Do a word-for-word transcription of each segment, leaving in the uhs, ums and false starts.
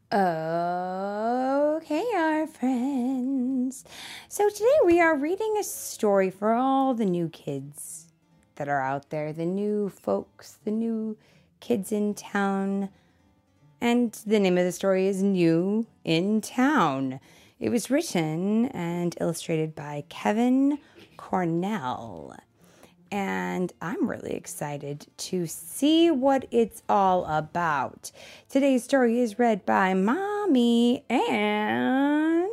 Okay, our friends. So today we are reading a story for all the new kids that are out there, the new folks, the new kids in town. And the name of the story is New in Town. It was written and illustrated by Kevin Cornell. And I'm really excited to see what it's all about. Today's story is read by Mommy and...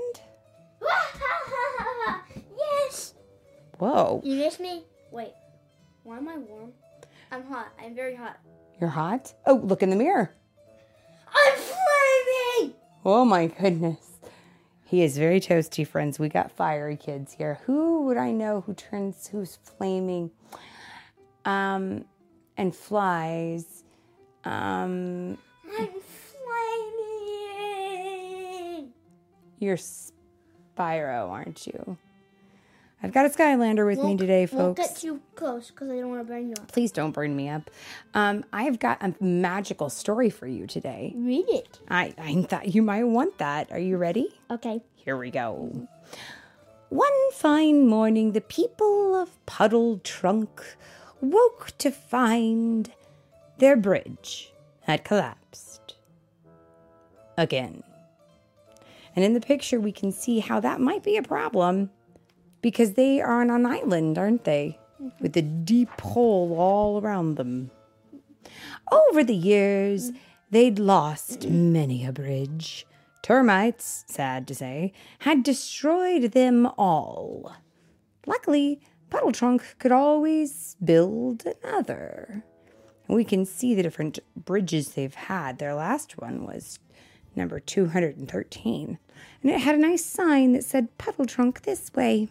Yes! Whoa. You miss me? Wait, why am I warm? I'm hot. I'm very hot. You're hot? Oh, look in the mirror. I'm flaming! Oh my goodness. He is very toasty, friends. We got fiery kids here. Who would I know who turns, who's flaming um, and flies? Um, I'm flaming! you're Spyro, aren't you? I've got a Skylander with me today, folks. Won't get too close because I don't want to burn you up. Please don't burn me up. Um, I've got a magical story for you today. Read it. I, I thought you might want that. Are you ready? Okay. Here we go. One fine morning, the people of Puddle Trunk woke to find their bridge had collapsed again. And in the picture, we can see how that might be a problem because they are on an island, aren't they? Mm-hmm. With a deep hole all around them. Over the years, they'd lost many a bridge. Termites, sad to say, had destroyed them all. Luckily, Puddle Trunk could always build another. We can see the different bridges they've had. Their last one was number two hundred thirteen, and it had a nice sign that said Puddle Trunk this way.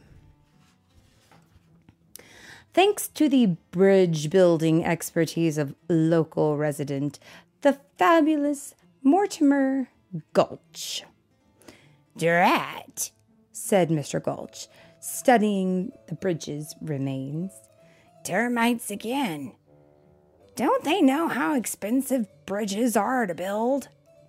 Thanks to the bridge building expertise of local resident, the fabulous Mortimer Gulch. "Drat," said Mister Gulch, studying the bridge's remains. "Termites again. Don't they know how expensive bridges are to build?"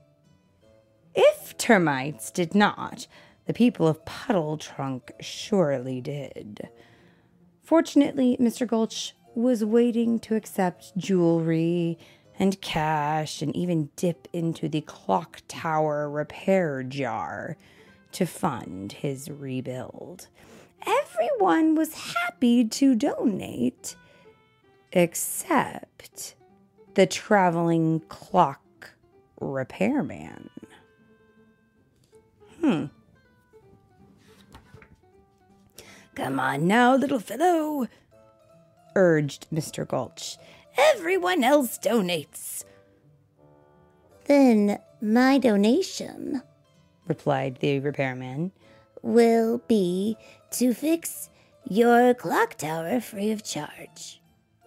If termites did not, the people of Puddle Trunk surely did. Fortunately, Mister Gulch was waiting to accept jewelry and cash and even dip into the clock tower repair jar to fund his rebuild. Everyone was happy to donate, except the traveling clock repairman. Hmm. "Come on now, little fellow," urged Mister Gulch. "Everyone else donates." "Then my donation," replied the repairman, "will be to fix your clock tower free of charge."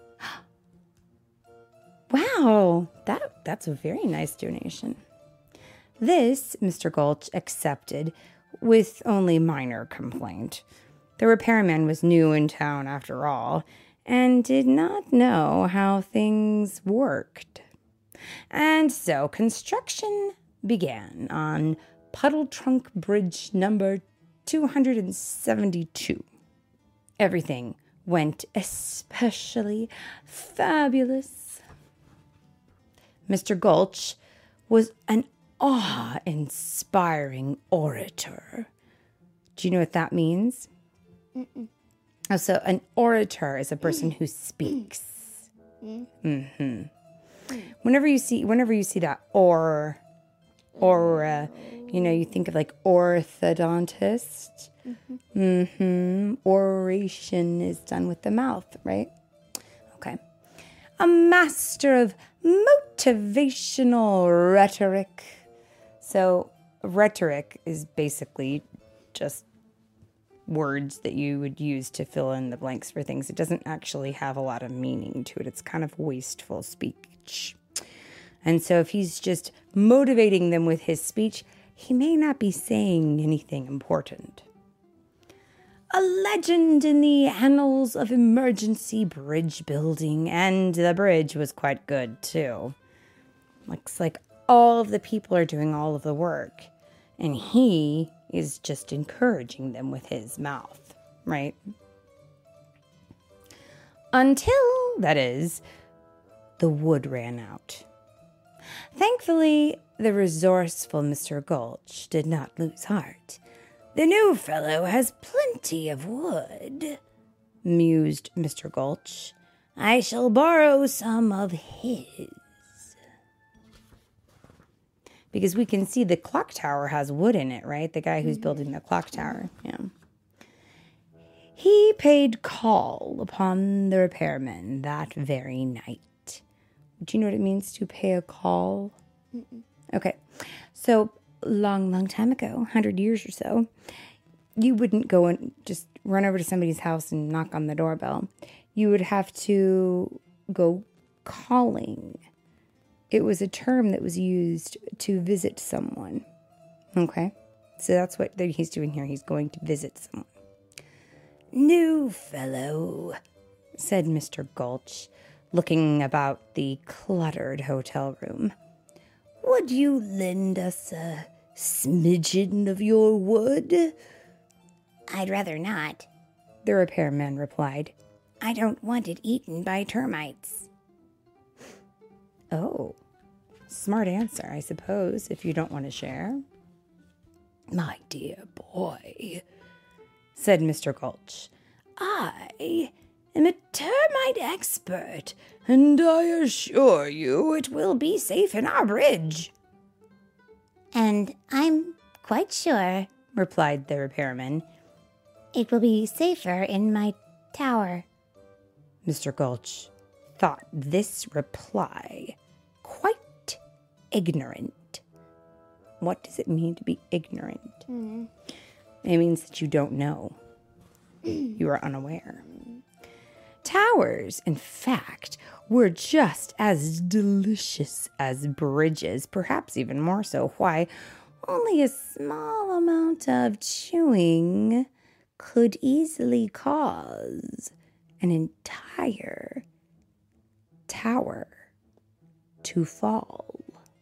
Wow, that, that's a very nice donation. This Mister Gulch accepted with only minor complaint. The repairman was new in town after all, and did not know how things worked. And so construction began on Puddle Trunk Bridge number two hundred seventy-two. Everything went especially fabulous. Mister Gulch was an awe-inspiring orator. Do you know what that means? Mm-mm. Oh, so an orator is a person who speaks. Mm-hmm. Whenever you see, whenever you see that or, or, uh, you know, you think of like orthodontist. Mm-hmm. Mm-hmm. Oration is done with the mouth, right? Okay. A master of motivational rhetoric. So rhetoric is basically just words that you would use to fill in the blanks for things. It doesn't actually have a lot of meaning to it. It's kind of wasteful speech. And so if he's just motivating them with his speech, he may not be saying anything important. A legend in the annals of emergency bridge building, and the bridge was quite good too. Looks like all of the people are doing all of the work, and he is just encouraging them with his mouth, right? Until, that is, the wood ran out. Thankfully, the resourceful Mister Gulch did not lose heart. "The new fellow has plenty of wood," mused Mister Gulch. "I shall borrow some of his." Because we can see the clock tower has wood in it, right? The guy who's building the clock tower, yeah. He paid call upon the repairman that very night. Do you know what it means to pay a call? Mm-mm. Okay, so long, long time ago, one hundred years or so, you wouldn't go and just run over to somebody's house and knock on the doorbell. You would have to go calling. It was a term that was used to visit someone. Okay, so that's what he's doing here. He's going to visit someone. "New fellow," said Mister Gulch, looking about the cluttered hotel room. "Would you lend us a smidgen of your wood?" "I'd rather not," the repairman replied. "I don't want it eaten by termites." Oh, smart answer, I suppose, if you don't want to share. "My dear boy," said Mister Gulch, "I am a termite expert, and I assure you it will be safe in our bridge." "And I'm quite sure," replied the repairman, "it will be safer in my tower." Mister Gulch thought this reply quite ignorant. What does it mean to be ignorant? Mm. It means that you don't know. You are unaware. Towers, in fact, were just as delicious as bridges, perhaps even more so. Why, only a small amount of chewing could easily cause an entire tower to fall.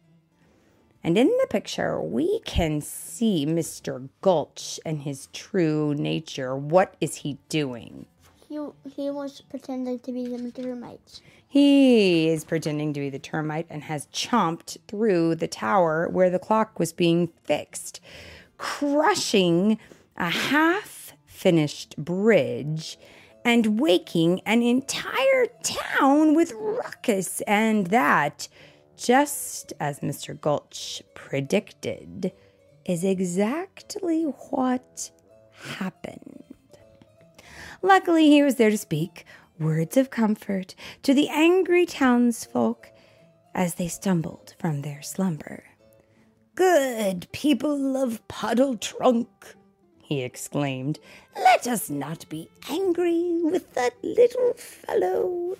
And in the picture, we can see Mister Gulch and his true nature. What is he doing? He, he was pretending to be the termites. He is pretending to be the termite and has chomped through the tower where the clock was being fixed, crushing a half-finished bridge and waking an entire town with ruckus. And that, just as Mister Gulch predicted, is exactly what happened. Luckily, he was there to speak words of comfort to the angry townsfolk as they stumbled from their slumber. "Good people of Puddle Trunk," he exclaimed, "let us not be angry with that little fellow.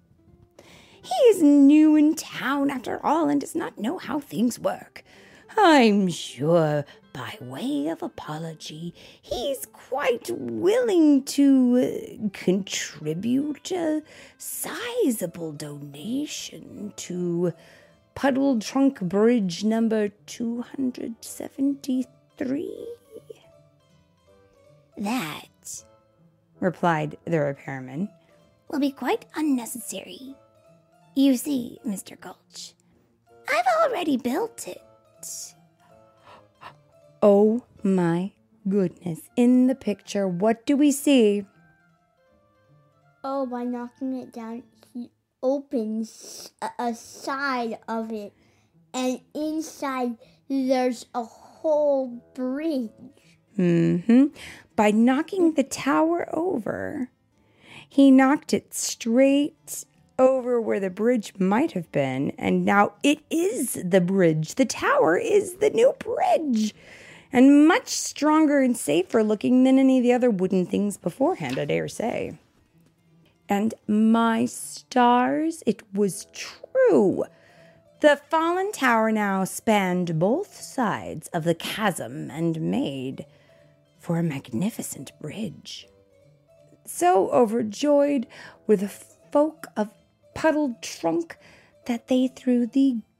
He is new in town after all and does not know how things work. I'm sure by way of apology, he's quite willing to uh, contribute a sizable donation to Puddle Trunk Bridge number two hundred seventy-three. "That," replied the repairman, "will be quite unnecessary. You see, Mister Gulch, I've already built it." Oh my goodness. In the picture, what do we see? Oh, by knocking it down, he opens a, a side of it. And inside, there's a whole bridge. Mm-hmm. By knocking the tower over, he knocked it straight over where the bridge might have been. And now it is the bridge. The tower is the new bridge. And much stronger and safer looking than any of the other wooden things beforehand, I dare say. And my stars, it was true. The fallen tower now spanned both sides of the chasm and made for a magnificent bridge. So overjoyed were the folk of Puddle Trunk that they threw the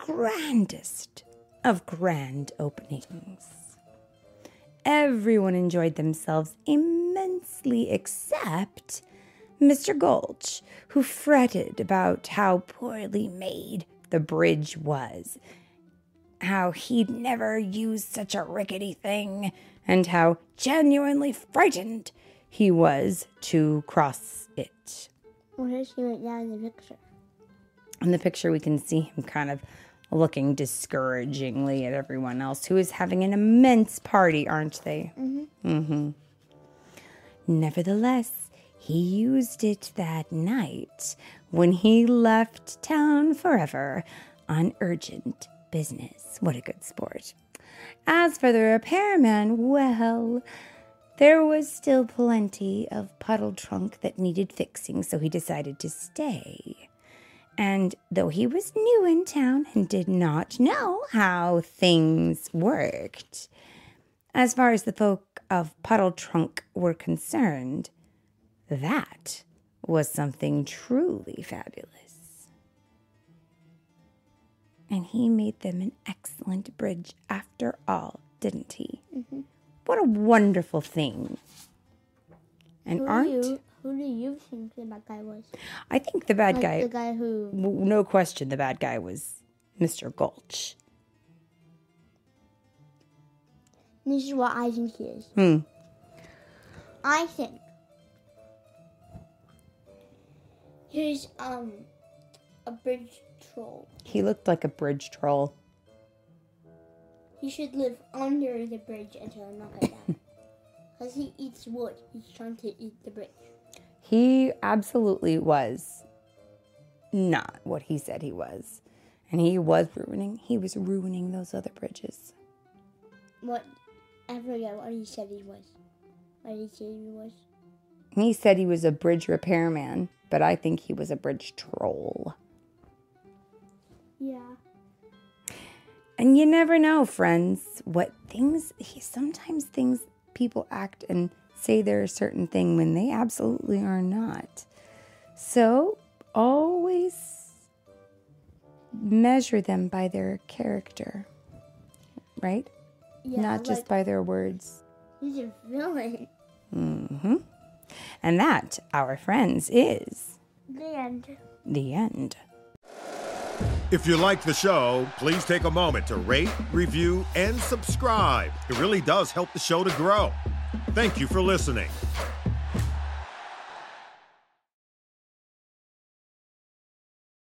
grandest of grand openings. Everyone enjoyed themselves immensely except Mister Gulch, who fretted about how poorly made the bridge was, how he'd never used such a rickety thing, and how genuinely frightened he was to cross it. What is he right now in the picture? In the picture, we can see him kind of looking discouragingly at everyone else who is having an immense party, aren't they? Mm-hmm. Mm-hmm. Nevertheless, he used it that night when he left town forever on urgent business. What a good sport. As for the repairman, well, there was still plenty of puddle trunk that needed fixing, so he decided to stay. And though he was new in town and did not know how things worked, as far as the folk of Puddle Trunk were concerned, that was something truly fabulous. And he made them an excellent bridge after all, didn't he? Mm-hmm. What a wonderful thing. And who aren't... Do you, who do you think the bad guy was? I think the bad like guy... The guy who... No question the bad guy was Mister Gulch. This is what I think he is. Hmm. I think he's um a bridge troll. He looked like a bridge troll. He should live under the bridge until I knock it down. Because he eats wood. He's trying to eat the bridge. He absolutely was not what he said he was. And he was ruining, he was ruining those other bridges. What? I forget what he said he was. What did he say he was? He said he was a bridge repairman, but I think he was a bridge troll. Yeah. And you never know, friends, what things, he, sometimes things, people act and say they're a certain thing when they absolutely are not. So always measure them by their character, right? Yeah, Not just like, by their words. He's a villain. Mm-hmm. And that, our friends, is... The end. The end. If you like the show, please take a moment to rate, review, and subscribe. It really does help the show to grow. Thank you for listening.